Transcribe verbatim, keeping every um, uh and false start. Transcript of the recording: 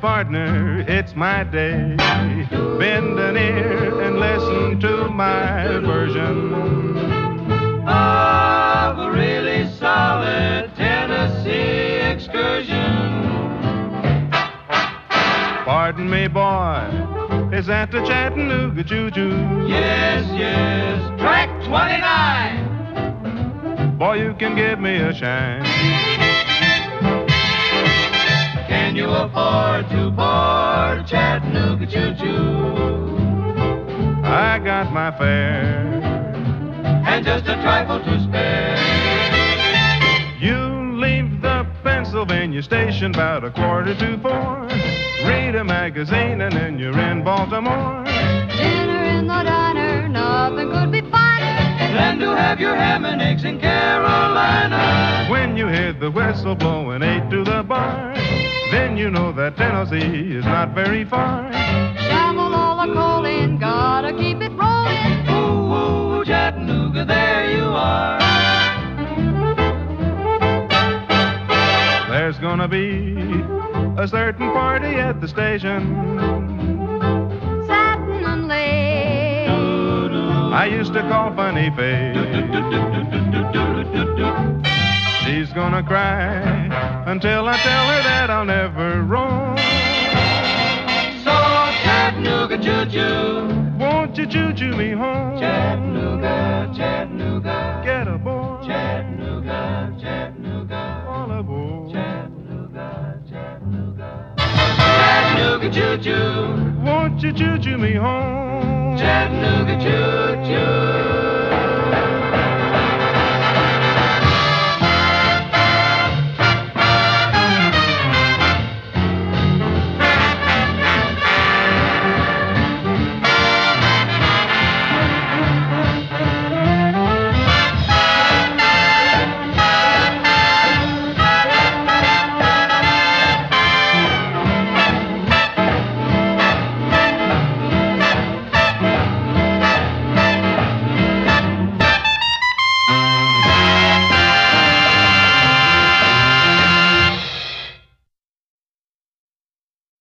partner, it's my day. Bend an ear and listen to my version of a really solid Tennessee excursion. Pardon me, boy, is that the Chattanooga Choo-Choo? Yes, yes, track twenty-nine. Boy, you can give me a shine. Can you afford to board Chattanooga Choo-Choo? I got my fare and just a trifle to spare. You leave the Pennsylvania station about a quarter to four. Read a magazine and then you're in Baltimore. Dinner in the diner, nothing could be finer than to have your ham and eggs in Carolina. When you hear the whistle blowing eight to the bar, then you know that Tennessee is not very far. Shovel all the coal in, gotta keep it rolling. Ooh, ooh, Chattanooga, there you are. There's gonna be a certain party at the station. Satin and lace. I used to call Funny Face. She's gonna cry until I tell her that I'll never roam. So Chattanooga choo-choo, won't you choo-choo me home? Chattanooga, Chattanooga, get aboard. Chattanooga, Chattanooga, all aboard. Chattanooga, Chattanooga, Chattanooga choo-choo, won't you choo-choo me home? Chattanooga choo-choo.